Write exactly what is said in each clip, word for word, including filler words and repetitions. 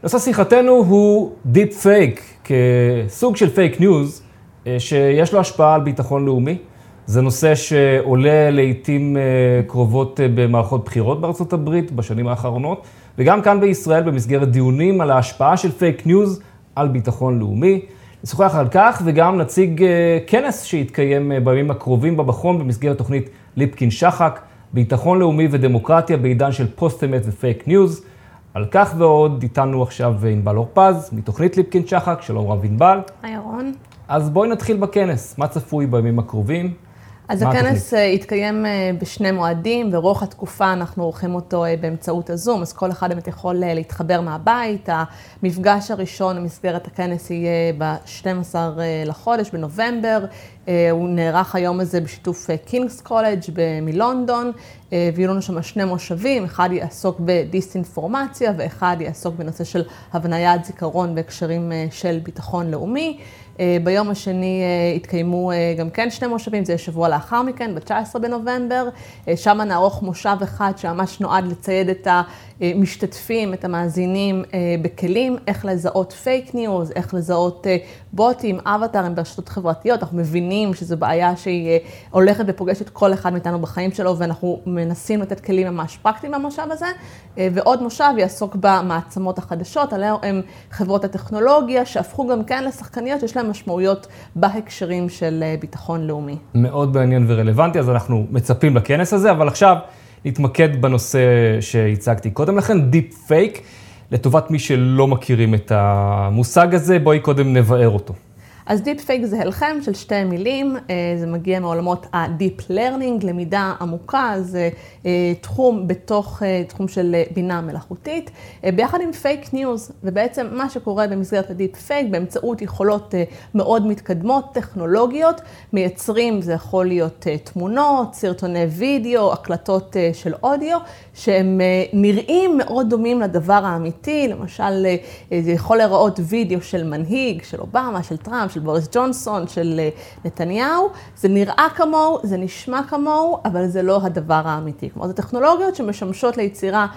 נושא שיחתנו הוא דיפ פייק, כסוג של פייק ניוז, שיש לו השפעה על ביטחון לאומי. זה נושא שעולה לעתים קרובות במערכות בחירות בארצות הברית בשנים האחרונות, וגם כאן בישראל במסגרת דיונים על ההשפעה של פייק ניוז על ביטחון לאומי. נשוחח על כך וגם נציג כנס שהתקיים בימים הקרובים במכון במסגרת תוכנית ליפקין-שחק, ביטחון לאומי ודמוקרטיה בעידן של פוסט אמת ופייק ניוז. על כך ועוד איתנו עכשיו ענבל אורפז מתוכנית ליפקין-שחק. שלום רב ענבל. היי רון. אז בואי נתחיל בכנס. מה צפוי בימים הקרובים? אז הכנס התקיים בשני מועדים, ורוח התקופה אנחנו עורכים אותו באמצעות הזום, אז כל אחד באמת יכול להתחבר מהבית. המפגש הראשון במסגרת הכנס יהיה ב-שנים עשר לחודש, בנובמבר. הוא נערך היום הזה בשיתוף קינגס קולג' מלונדון, ויהיו לנו שם שני מושבים, אחד יעסוק בדיסאינפורמציה, ואחד יעסוק בנושא של הבניית זיכרון בהקשרים של ביטחון לאומי. ביום השני התקיימו גם כן שני מושבים, זה יהיה שבוע לאחר מכן, ב-תשעה עשר בנובמבר. שם נערוך מושב אחד שממש נועד לצייד את המשתתפים, את המאזינים בכלים, איך לזהות פייק ניוז, איך לזהות בוטים, אבטרים ברשתות חברתיות. אנחנו מבינים שזו בעיה שהיא הולכת ופוגשת כל אחד מאיתנו בחיים שלו, ואנחנו מנסים לתת כלים ממש פרקטיים במושב הזה. ועוד מושב יעסוק במעצמות החדשות, עליהם הם חברות הטכנולוגיה, שהפכו גם כן לשחקניות, שיש להם משמעויות בהקשרים של ביטחון לאומי. מאוד מעניין ורלוונטי, אז אנחנו מצפים לכנס הזה, אבל עכשיו נתמקד בנושא שהצגתי קודם לכן, דיפ פייק. לטובת מי שלא מכירים את המושג הזה, בואי קודם נבאר אותו. אז דיפ פייק זה הלחם של שתי מילים, זה מגיע מעולמות ה-Deep Learning, למידה עמוקה, זה תחום בתוך תחום של בינה מלאכותית, ביחד עם פייק ניוז, ובעצם מה שקורה במסגרת הדיפ פייק, באמצעות יכולות מאוד מתקדמות, טכנולוגיות, מייצרים, זה יכול להיות תמונות, סרטוני וידאו, הקלטות של אודיו, שהם נראים מאוד דומים לדבר האמיתי, למשל זה יכול להיראות וידאו של מנהיג, של אובמה, של טראמפ, של בוריס ג'ונסון, של נתניהו, זה נראה כמוהו, זה נשמע כמוהו, אבל זה לא הדבר האמיתי. כלומר, זה טכנולוגיות שמשמשות ליצירה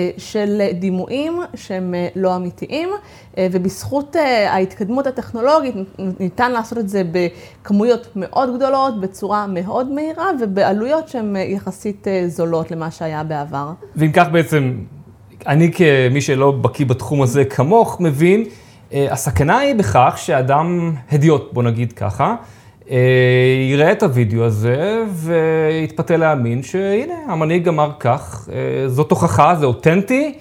של דימויים שהם לא אמיתיים, ובזכות ההתקדמות הטכנולוגית ניתן לעשות את זה בכמויות מאוד גדולות, בצורה מאוד מהירה, ובעלויות שהן יחסית זולות למה שהיה בעבר. ואם כך בעצם, אני כמי שלא בקיא בתחום הזה כמוך מבין, הסכנה היא בכך שאדם הדיוט, בוא נגיד ככה, יראה את הוידאו הזה ויתפתה להאמין שהנה, המנהיג אמר כך, זאת הוכחה, זה אותנטי,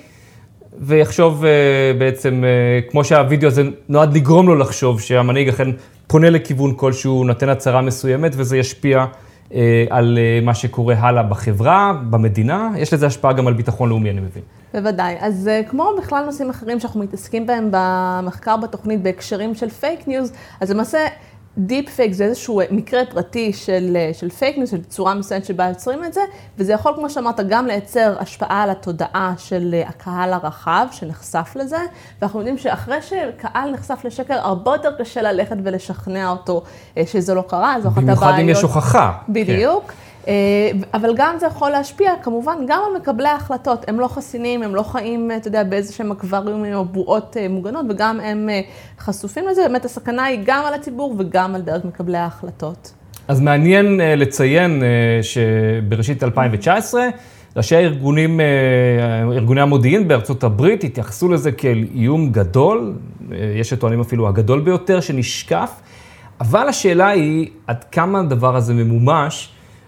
ויחשוב בעצם, כמו שהוידאו הזה נועד לגרום לו לחשוב שהמנהיג אכן פונה לכיוון כלשהו, נותן הצהרה מסוימת, וזה ישפיע על מה שקורה הלאה בחברה, במדינה. יש לזה השפעה גם על ביטחון לאומי, אני מבין. בוודאי. אז כמו בכלל נושאים אחרים שאנחנו מתעסקים בהם במחקר בתוכנית בהקשרים של פייק ניוז, אז למעשה דיפ פייק זה איזשהו מקרה פרטי של, של פייק ניוז, של צורה מסוימת שבה יוצרים את זה, וזה יכול, כמו שאמרת, גם לייצר השפעה על התודעה של הקהל הרחב שנחשף לזה, ואנחנו יודעים שאחרי שקהל נחשף לשקר, הרבה יותר קשה ללכת ולשכנע אותו שזה לא קרה, זו אחת הבעיות. במיוחד אם יש הוכחה. בדיוק. כן. אבל גם זה יכול להשפיע, כמובן, גם על מקבלי ההחלטות. הם לא חסינים, הם לא חיים, אתה יודע, באיזשהם אקווריומים או בועות מוגנות, וגם הם חשופים לזה. באמת הסכנה היא גם על הציבור וגם על דרך מקבלי ההחלטות. אז מעניין לציין שבראשית אלפיים תשע עשרה, ראשי הארגונים, ארגוני המודיעין בארצות הברית התייחסו לזה כאל איום גדול, יש שטוענים אפילו הגדול ביותר שנשקף, אבל השאלה היא עד כמה הדבר הזה ממומש,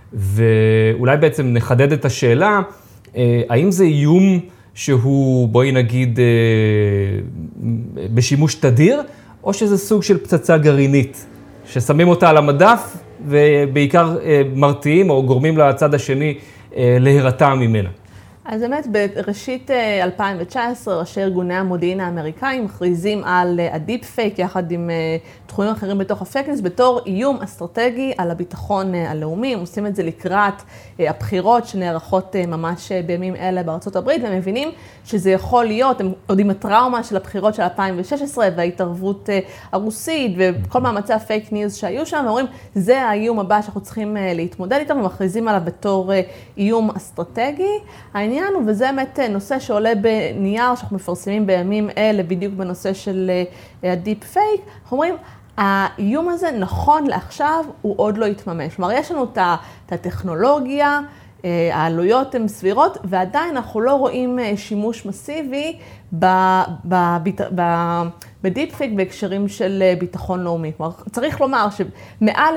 ואולי בעצם נחדד את השאלה, האם זה איום שהוא, בואי נגיד, בשימוש תדיר, או שזה סוג של פצצה גרעינית, ששמים אותה על המדף, ובעיקר מרתיעים או גורמים לצד השני להירתע ממנה. אז באמת, בראשית אלפיים תשע עשרה, ראשי ארגוני המודיעין האמריקאים מכריזים על הדיפ פייק, יחד עם תחומים אחרים בתוך הפייק ניוז, בתור איום אסטרטגי על הביטחון הלאומי. הם עושים את זה לקראת הבחירות שנערכות ממש בימים אלה בארצות הברית, והם מבינים שזה יכול להיות, הם יודעים הטראומה של הבחירות של אלפיים ושש עשרה, וההתערבות הרוסית, וכל מאמצי הפייק ניוז שהיו שם, ואומרים, זה האיום הבא שאנחנו צריכים להתמודד איתו, ומכריזים עליו בתור איום אסטרטגי. העניין העניין הוא, וזה באמת נושא שעולה בנייר שאנחנו מפרסמים בימים אלה, בדיוק בנושא של הדיפ פייק, אנחנו אומרים, האיום הזה נכון לעכשיו הוא עוד לא יתממש. כלומר, יש לנו את הטכנולוגיה, העלויות הן סבירות, ועדיין אנחנו לא רואים שימוש מסיבי בדיפ פייק בהקשרים של ביטחון לאומי. כלומר, צריך לומר שמעל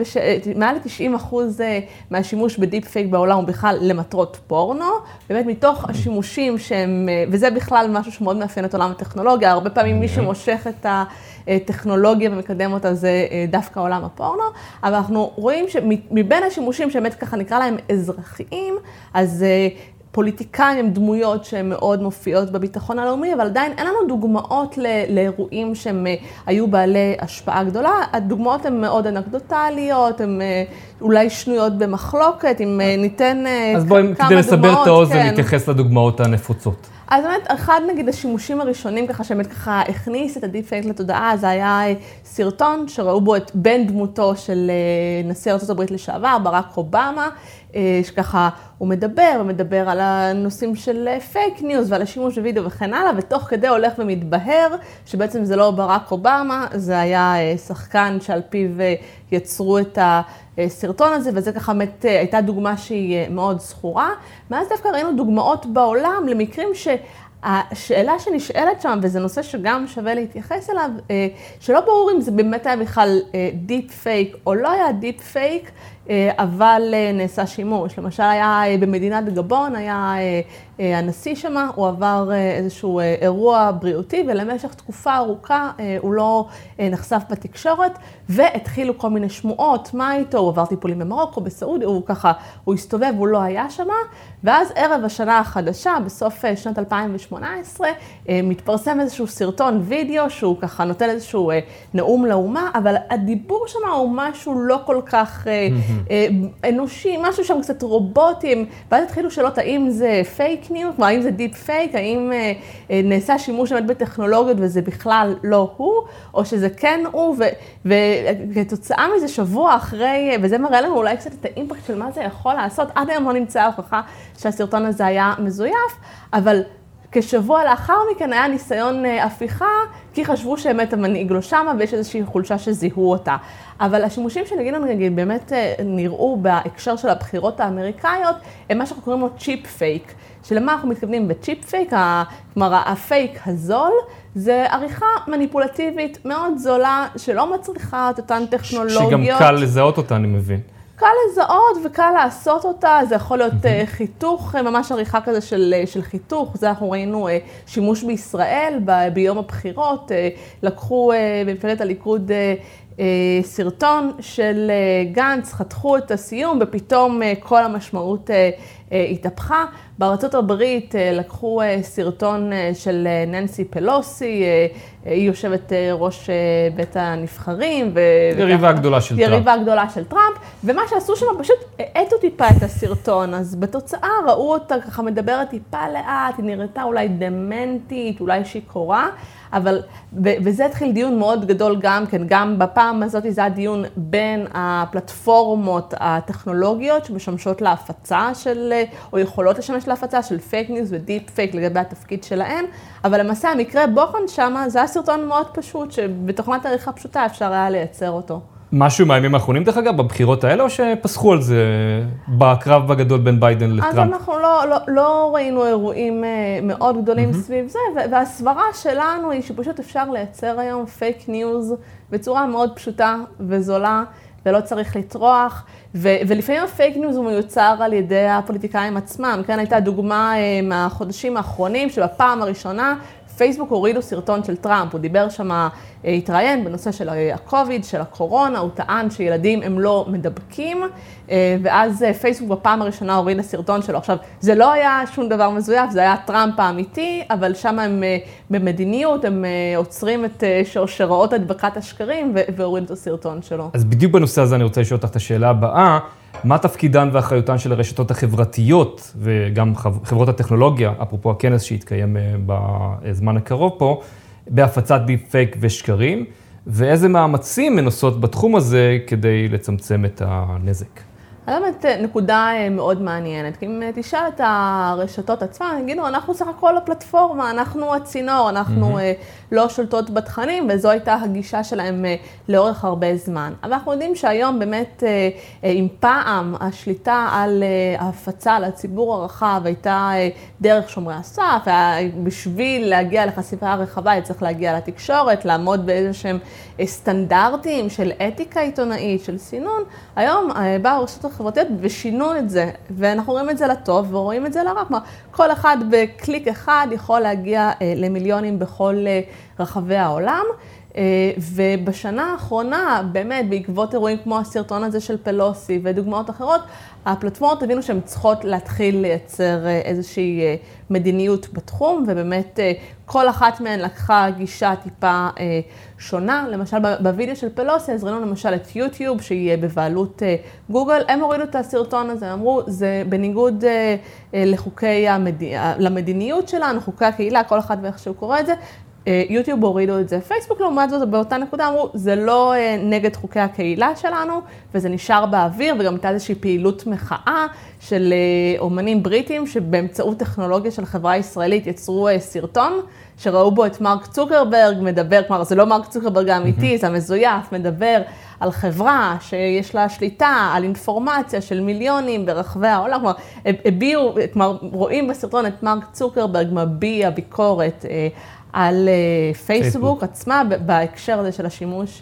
ל-תשעים אחוז מהשימוש בדיפ פייק בעולם הוא בכלל למטרות פורנו, באמת מתוך השימושים שהם, וזה בכלל משהו שמאוד מאפיין את עולם הטכנולוגיה, הרבה פעמים מי שמושך את הטכנולוגיה ומקדם אותה זה דווקא עולם הפורנו, אבל אנחנו רואים שמבין השימושים שבאמת ככה נקרא להם אזרחיים, אז פוליטיקאים הם דמויות שהן מאוד מופיעות בביטחון הלאומי, אבל עדיין אין לנו דוגמאות לאירועים שהם היו בעלי השפעה גדולה. הדוגמאות הן מאוד אנקדוטליות, הן אולי שנויות במחלוקת, אם ניתן כמה דוגמאות. אז בואי, כדי לסבר את האוזן, נתייחס לדוגמאות הנפוצות. אז באמת, אחד נגיד השימושים הראשונים ככה, שבאמת ככה הכניס את הדיפ פייק לתודעה, זה היה סרטון שראו בו את בן דמותו של נשיא ארצות הברית לשעבר, ברק אובמה, שככה הוא מדבר, ומדבר על הנושאים של פייק ניוז ועל השימוש בווידאו וכן הלאה, ותוך כדי הולך ומתבהר, שבעצם זה לא ברק אובמה, זה היה שחקן שעל פיו יצרו את הסרטון הזה, וזה ככה באמת הייתה דוגמה שהיא מאוד זכורה. מאז דווקא ראינו דוגמאות בעולם למקרים שהשאלה שנשאלת שם, וזה נושא שגם שווה להתייחס אליו, שלא ברור אם זה באמת היה בכלל דיפ פייק או לא היה דיפ פייק, אבל נעשה שימוש. למשל היה במדינת גבון, היה הנשיא שמה, הוא עבר איזשהו אירוע בריאותי, ולמשך תקופה ארוכה הוא לא נחשף בתקשורת, והתחילו כל מיני שמועות, מה איתו, הוא עבר טיפולים במרוקו, בסעודיה, הוא ככה, הוא הסתובב, הוא לא היה שמה, ואז ערב השנה החדשה, בסוף שנת אלפיים שמונה עשרה, מתפרסם איזשהו סרטון וידאו, שהוא ככה נותן איזשהו נאום לאומה, אבל הדיבור שמה הוא משהו לא כל כך אנושי, משהו שם קצת רובוטים, ואז התחילו שאלות האם זה פייק ניוז, כלומר האם זה דיפ פייק, האם נעשה שימוש באמת בטכנולוגיות וזה בכלל לא הוא, או שזה כן הוא, וכתוצאה מזה שבוע אחרי, וזה מראה לנו אולי קצת את האימפקט של מה זה יכול לעשות, עד היום לא נמצאה הוכחה שהסרטון הזה היה מזויף, אבל כשבוע לאחר מכן היה ניסיון הפיכה, כי חשבו שבאמת המנהיג לא שמה, ויש איזושהי חולשה שזיהו אותה. אבל השימושים שנגיד, נגיד, באמת נראו בהקשר של הבחירות האמריקאיות, הם מה שאנחנו קוראים לו צ'יפ פייק. שלמה אנחנו מתכוונים בצ'יפ פייק, כלומר הפייק הזול, זה עריכה מניפולטיבית מאוד זולה, שלא מצריכה את אותן טכנולוגיות. שגם קל לזהות אותה, אני מבין. קל לזהות וקל לעשות אותה, זה יכול להיות mm-hmm. חיתוך, ממש עריכה כזה של, של חיתוך, זה אנחנו ראינו שימוש בישראל ב, ביום הבחירות, לקחו במפלגת הליכוד סרטון של גנץ, חתכו את הסיום ופתאום כל המשמעות התהפכה. בארצות הברית לקחו סרטון של ננסי פלוסי, היא יושבת ראש בית הנבחרים. יריבה גדולה של טראמפ. יריבה גדולה של טראמפ, ומה שעשו שם פשוט העטו טיפה את הסרטון, אז בתוצאה ראו אותה ככה מדברת טיפה לאט, היא נראתה אולי דמנטית, אולי שיכורה, אבל, וזה התחיל דיון מאוד גדול גם כן, גם בפעם הזאת זה הדיון בין הפלטפורמות הטכנולוגיות שמשמשות להפצה של, או יכולות לשמש להפצה של פייק ניוז ודיפ פייק לגבי התפקיד שלהם, אבל למעשה המקרה בוחן שמה, זה היה סרטון מאוד פשוט, שבתוכנת עריכה פשוטה אפשר היה לייצר אותו. משהו מהימים האחרונים דרך אגב, בבחירות האלה, או שפסחו על זה בקרב הגדול בין ביידן לטראמפ? אז אנחנו לא, לא, לא ראינו אירועים מאוד גדולים mm-hmm. סביב זה, והסברה שלנו היא שפשוט אפשר לייצר היום פייק ניוז בצורה מאוד פשוטה וזולה, ולא צריך לטרוח, ו- ולפעמים הפייק ניוז הוא מיוצר על ידי הפוליטיקאים עצמם. כן, הייתה דוגמה מהחודשים האחרונים, שבפעם הראשונה, פייסבוק הורידו סרטון של טראמפ, הוא דיבר שם, התראיין בנושא של הקוביד, של הקורונה, הוא טען שילדים הם לא מדבקים, ואז פייסבוק בפעם הראשונה הוריד הסרטון שלו. עכשיו, זה לא היה שום דבר מזויף, זה היה טראמפ האמיתי, אבל שם הם במדיניות, הם עוצרים את שרשראות הדבקת השקרים, והורידו את הסרטון שלו. אז בדיוק בנושא הזה אני רוצה לשאול אותך את השאלה הבאה, מה תפקידן ואחריותן של הרשתות החברתיות וגם חברות הטכנולוגיה, אפרופו הכנס שהתקיים בזמן הקרוב פה, בהפצת דיפ פייק ושקרים, ואיזה מאמצים מנוסות בתחום הזה כדי לצמצם את הנזק? אז באמת נקודה מאוד מעניינת, כי אם תשאל את הרשתות עצמן, יגידו, אנחנו סך הכל הפלטפורמה, אנחנו הצינור, אנחנו mm-hmm. לא שולטות בתכנים, וזו הייתה הגישה שלהם לאורך הרבה זמן. אבל אנחנו יודעים שהיום באמת, אם פעם השליטה על ההפצה, על הציבור הרחב, הייתה דרך שומרי הסף, בשביל להגיע לחשיפה הרחבה, צריך להגיע לתקשורת, לעמוד באיזשהם סטנדרטים של אתיקה עיתונאית, של סינון, היום באו הרשתות החברתיות ושינו את זה, ואנחנו רואים את זה לטוב ורואים את זה לרע. כלומר, כל אחד בקליק אחד יכול להגיע למיליונים בכל רחבי העולם, ובשנה האחרונה, באמת, בעקבות אירועים כמו הסרטון הזה של פלוסי ודוגמאות אחרות, הפלטפורמות הבינו שהן צריכות להתחיל לייצר איזושהי מדיניות בתחום, ובאמת כל אחת מהן לקחה גישה טיפה שונה. למשל, בווידאו של פלוסי, הזרינו למשל את יוטיוב, שהיא בבעלות גוגל, הם הורידו את הסרטון הזה, אמרו, זה בניגוד לחוקי המדינה, למדיניות שלנו, חוקי הקהילה, כל אחד ואיך שהוא קורא את זה, יוטיוב הורידו את זה. פייסבוק לעומת זאת, באותה נקודה אמרו, זה לא נגד חוקי הקהילה שלנו, וזה נשאר באוויר, וגם הייתה איזושהי פעילות מחאה של אומנים בריטים, שבאמצעות טכנולוגיה של חברה ישראלית יצרו סרטון, שראו בו את מרק צוקרברג מדבר, כלומר, זה לא מרק צוקרברג האמיתי, זה המזויף, מדבר על חברה שיש לה שליטה, על אינפורמציה של מיליונים ברחבי העולם, כלומר, הביאו, כלומר, רואים בסרטון את מרק צוקרברג מביע ביקורת על פייסבוק עצמה, בהקשר הזה של השימוש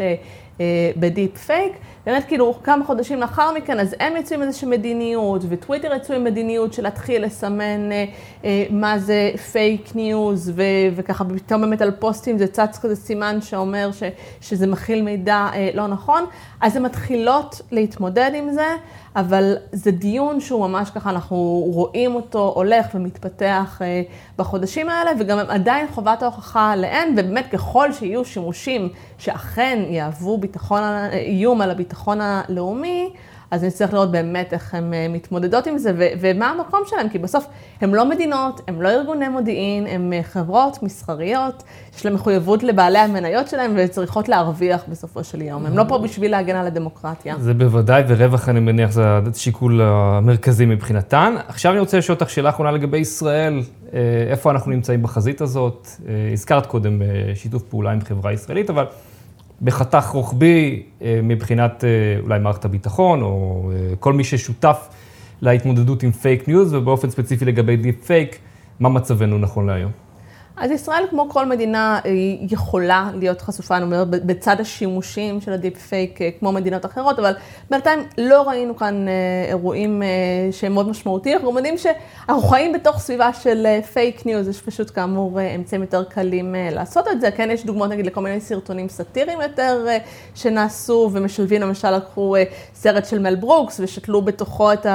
בדיפ פייק. באמת, כאילו, כמה חודשים לאחר מכן, אז הם יצאו עם איזושהי מדיניות, וטוויטר יצאו עם מדיניות של להתחיל לסמן מה זה פייק ניוז, וככה פתאום באמת על פוסטים זה צץ כזה סימן שאומר שזה מכיל מידע לא נכון. אז הן מתחילות להתמודד עם זה, אבל זה דיון שהוא ממש ככה, אנחנו רואים אותו הולך ומתפתח בחודשים האלה, וגם עדיין חובת ההוכחה עליהן, ובאמת ככל שיהיו שימושים שאכן יהוו ביטחון, איום על הביטחון הלאומי, אז נצטרך לראות באמת איך הן מתמודדות עם זה, ו- ומה המקום שלהם, כי בסוף הם לא מדינות, הם לא ארגוני מודיעין, הם חברות מסחריות, יש להם מחויבות לבעלי המניות שלהם, וצריכות להרוויח בסופו של יום. הם לא פה בשביל להגן על הדמוקרטיה. זה בוודאי, ורווח אני מניח, זה השיקול המרכזי מבחינתן. עכשיו אני רוצה לשאול אותך שאלה אחרונה לגבי ישראל, איפה אנחנו נמצאים בחזית הזאת? הזכרת קודם שיתוף פעולה עם חברה ישראלית, אבל בחתך רוחבי מבחינת אולי מערכת הביטחון, או כל מי ששותף להתמודדות עם פייק ניוז, ובאופן ספציפי לגבי דיפ פייק, מה מצבנו נכון להיום? אז ישראל, כמו כל מדינה, יכולה להיות חשופה, אני אומרת, בצד השימושים של הדיפ פייק, כמו מדינות אחרות, אבל בינתיים לא ראינו כאן אירועים שהם מאוד משמעותיים. אנחנו יודעים שאנחנו חיים בתוך סביבה של פייק ניוז, יש פשוט כאמור אמצעים יותר קלים לעשות את זה. כן, יש דוגמאות, נגיד, לכל מיני סרטונים סאטיריים יותר שנעשו, ומשלבים, למשל, לקחו סרט של מל ברוקס, ושתלו בתוכו את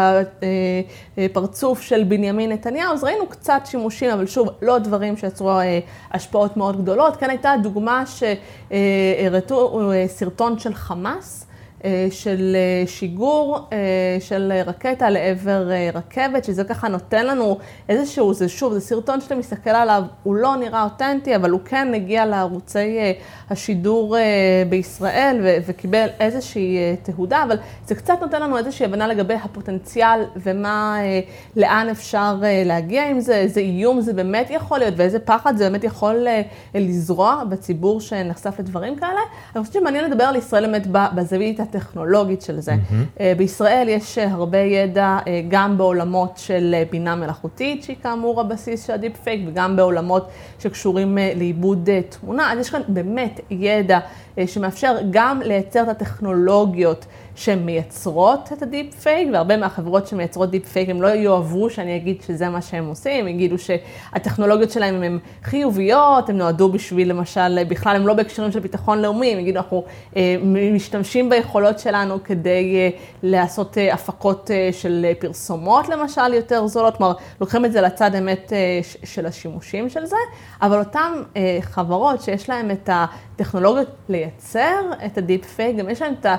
הפרצוף של בנימין נתניהו, אז ראינו קצת שימושים, אבל שוב, לא דברים שיצרו השפעות מאוד גדולות. כאן הייתה דוגמה שהראיתו סרטון של חמאס, של שיגור של רקטה לעבר רכבת, שזה ככה נותן לנו איזשהו, זה שוב, זה סרטון שאתה מסתכל עליו, הוא לא נראה אותנטי, אבל הוא כן הגיע לערוצי השידור בישראל וקיבל איזושהי תהודה, אבל זה קצת נותן לנו איזושהי הבנה לגבי הפוטנציאל ומה, לאן אפשר להגיע עם זה, איזה איום זה באמת יכול להיות, ואיזה פחד זה באמת יכול לזרוע בציבור שנחשף לדברים כאלה. אני חושבת שמעניין לדבר על ישראל באמת בזווית הטכנולוגית של זה. Mm-hmm. בישראל יש הרבה ידע גם בעולמות של בינה מלאכותית, שהיא כאמור הבסיס של הדיפ פייק, וגם בעולמות שקשורים לעיבוד תמונה. אז יש כאן באמת ידע שמאפשר גם לייצר את הטכנולוגיות שמייצרות את הדיפ פייק, והרבה מהחברות שמייצרות דיפ פייק, הם לא יאהבו שאני אגיד שזה מה שהם עושים, הם יגידו שהטכנולוגיות שלהם הן חיוביות, הם נועדו בשביל, למשל, בכלל הם לא בהקשרים של ביטחון לאומי, הם יגידו, אנחנו משתמשים ביכולות שלנו כדי לעשות הפקות של פרסומות, למשל, יותר זולות, כלומר, לוקחים את זה לצד אמת של השימושים של זה, אבל אותם חברות שיש להם את הטכנולוגיות לייצר את הדיפ פייק, גם יש להם את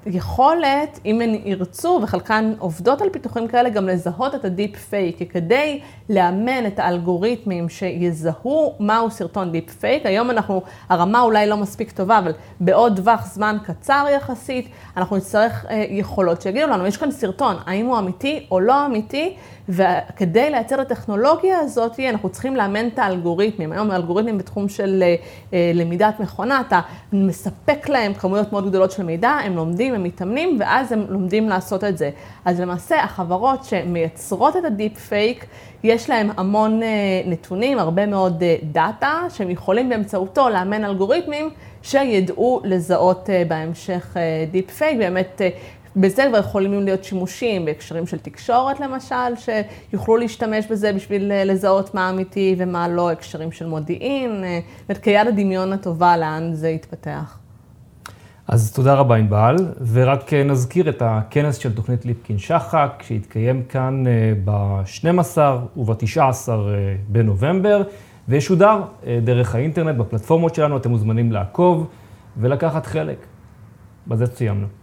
יכולת, אם הן ירצו, וחלקן עובדות על פיתוחים כאלה, גם לזהות את הדיפ פייק, כי כדי לאמן את האלגוריתמים שיזהו מהו סרטון דיפ פייק, היום אנחנו, הרמה אולי לא מספיק טובה, אבל בעוד טווח זמן קצר יחסית, אנחנו נצטרך אה, יכולות שיגידו לנו, יש כאן סרטון, האם הוא אמיתי או לא אמיתי, וכדי לייצר את הטכנולוגיה הזאת, אנחנו צריכים לאמן את האלגוריתמים. היום האלגוריתמים בתחום של אה, למידת מכונה, אתה מספק להם כמויות מאוד גדולות של מידע, הם לומדים, הם מתאמנים, ואז הם לומדים לעשות את זה. אז למעשה, החברות שמייצרות את הדיפ פייק, יש להם המון נתונים, הרבה מאוד דאטה, שהם יכולים באמצעותו לאמן אלגוריתמים, שידעו לזהות בהמשך דיפ פייק. באמת, בזה כבר יכולים להיות שימושים בהקשרים של תקשורת למשל, שיוכלו להשתמש בזה בשביל לזהות מה אמיתי ומה לא, הקשרים של מודיעין, כיד הדמיון הטובה לאן זה יתפתח. אז תודה רבה ענבל, ורק נזכיר את הכנס של תוכנית ליפקין-שחק, שהתקיים כאן ב-שנים עשר וב-תשעה עשר בנובמבר, וישודר דרך האינטרנט בפלטפורמות שלנו, אתם מוזמנים לעקוב ולקחת חלק. בזה סיימנו.